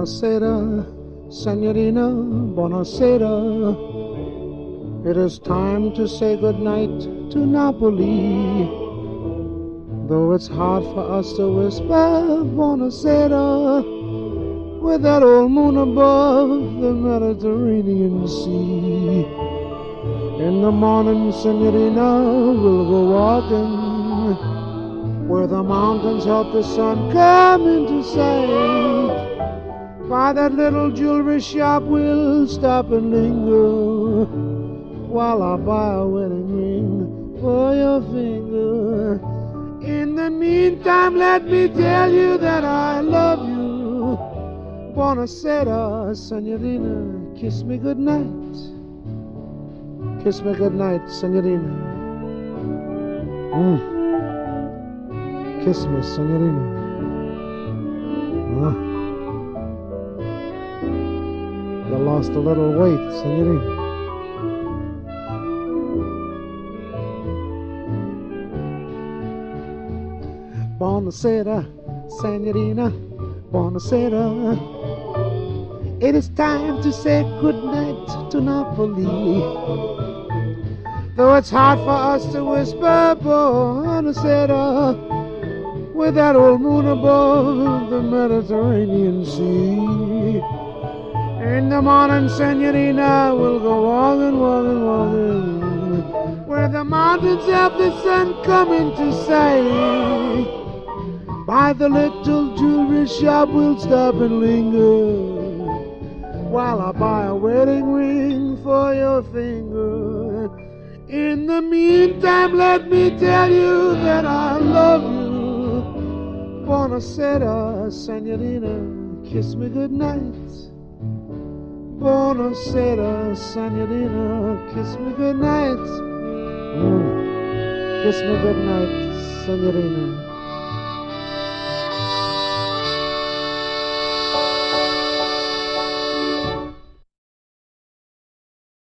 Buonasera, Signorina, buonasera. It is time to say goodnight to Napoli. Though it's hard for us to whisper Buonasera, with that old moon above the Mediterranean Sea. In the morning, Signorina, we'll go walking where the mountains help the sun come into sight. By that little jewelry shop we'll stop and linger while I buy a wedding ring for your finger. In the meantime, let me tell you that I love you. Buonasera, Signorina, kiss me goodnight. Kiss me goodnight, Signorina. Kiss me, Signorina. You lost a little weight, Signorina. Buonasera, Signorina. Buonasera. It is time to say goodnight to Napoli. Though it's hard for us to whisper Buonasera, with that old moon above the Mediterranean Sea. In the morning, Signorina, we'll go walking, walking, walking, where the mountains have the sun come into sight. By the little jewelry shop, we'll stop and linger while I buy a wedding ring for your finger. In the meantime, let me tell you that I love you. Buonasera, Signorina, kiss me goodnight. Buonasera, Signorina, kiss me goodnight. Kiss me goodnight, Signorina.